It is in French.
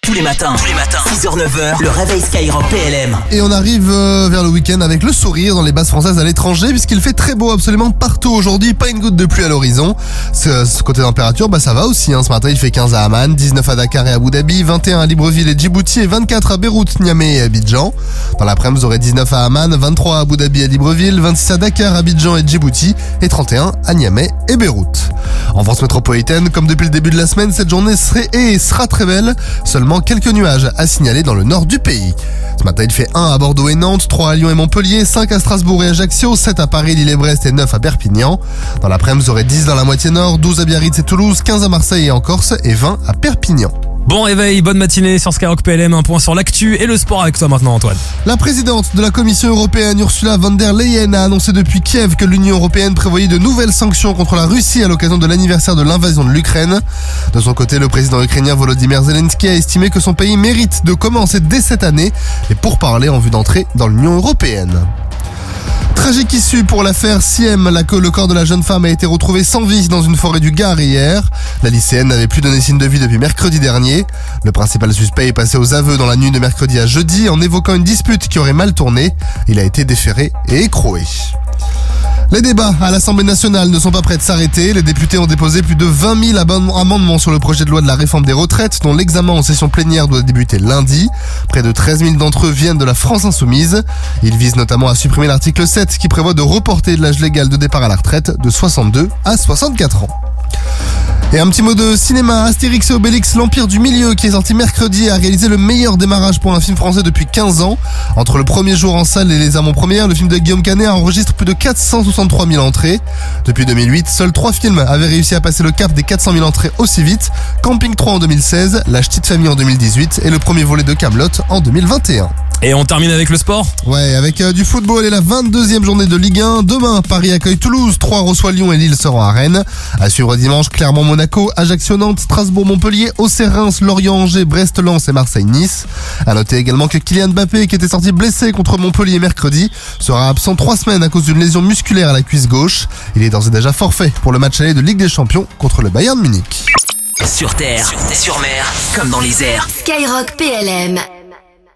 Tous les matins, 6h-9h, le réveil Skyrock PLM. Et on arrive vers le week-end avec le sourire dans les bases françaises à l'étranger, puisqu'il fait très beau absolument partout aujourd'hui, pas une goutte de pluie à l'horizon. Ce côté température, ça va aussi. Ce matin, il fait 15 à Amman, 19 à Dakar et Abu Dhabi, 21 à Libreville et Djibouti et 24 à Beyrouth, Niamey et Abidjan. Dans l'après-midi, vous aurez 19 à Amman, 23 à Abu Dhabi et Libreville, 26 à Dakar, Abidjan et Djibouti et 31 à Niamey et Beyrouth. En France métropolitaine, comme depuis le début de la semaine, cette journée sera très belle. Seulement quelques nuages à signaler dans le nord du pays. Ce matin, il fait 1 à Bordeaux et Nantes, 3 à Lyon et Montpellier, 5 à Strasbourg et Ajaccio, 7 à Paris, Lille et Brest et 9 à Perpignan. Dans l'après-midi, vous aurez 10 dans la moitié nord, 12 à Biarritz et Toulouse, 15 à Marseille et en Corse et 20 à Perpignan. Bon réveil, bonne matinée sur Skyrock PLM, un point sur l'actu et le sport avec toi maintenant Antoine. La présidente de la Commission européenne, Ursula von der Leyen, a annoncé depuis Kiev que l'Union européenne prévoyait de nouvelles sanctions contre la Russie à l'occasion de l'anniversaire de l'invasion de l'Ukraine. De son côté, le président ukrainien Volodymyr Zelensky a estimé que son pays mérite de commencer dès cette année les pourparlers en vue d'entrer dans l'Union européenne. Tragique issue pour l'affaire Siem. Le corps de la jeune femme a été retrouvé sans vie dans une forêt du Gard hier. La lycéenne n'avait plus donné signe de vie depuis mercredi dernier. Le principal suspect est passé aux aveux dans la nuit de mercredi à jeudi en évoquant une dispute qui aurait mal tourné. Il a été déféré et écroué. Les débats à l'Assemblée nationale ne sont pas prêts de s'arrêter. Les députés ont déposé plus de 20 000 amendements sur le projet de loi de la réforme des retraites, dont l'examen en session plénière doit débuter lundi. Près de 13 000 d'entre eux viennent de la France insoumise. Ils visent notamment à supprimer l'article 7 qui prévoit de reporter l'âge légal de départ à la retraite de 62 à 64 ans. Et un petit mot de cinéma, Astérix et Obélix, l'Empire du Milieu, qui est sorti mercredi, a réalisé le meilleur démarrage pour un film français depuis 15 ans. Entre le premier jour en salle et les avant-premières, le film de Guillaume Canet enregistre plus de 463 000 entrées. Depuis 2008, seuls 3 films avaient réussi à passer le cap des 400 000 entrées aussi vite. Camping 3 en 2016, La Petite Famille en 2018 et le premier volet de Kaamelott en 2021. Et on termine avec le sport. Ouais, avec du football et la 22e journée de Ligue 1. Demain, Paris accueille Toulouse, 3 reçoit Lyon et Lille seront à Rennes. À suivre dimanche, Clermont-Monaco, Ajaccio-Nantes, Strasbourg-Montpellier, Auxerre-Reims, Lorient-Angers, Brest-Lens et Marseille-Nice. À noter également que Kylian Mbappé, qui était sorti blessé contre Montpellier mercredi, sera absent 3 semaines à cause d'une lésion musculaire à la cuisse gauche. Il est d'ores et déjà forfait pour le match aller de Ligue des Champions contre le Bayern Munich. Sur terre, sur mer, comme dans les airs. Skyrock PLM.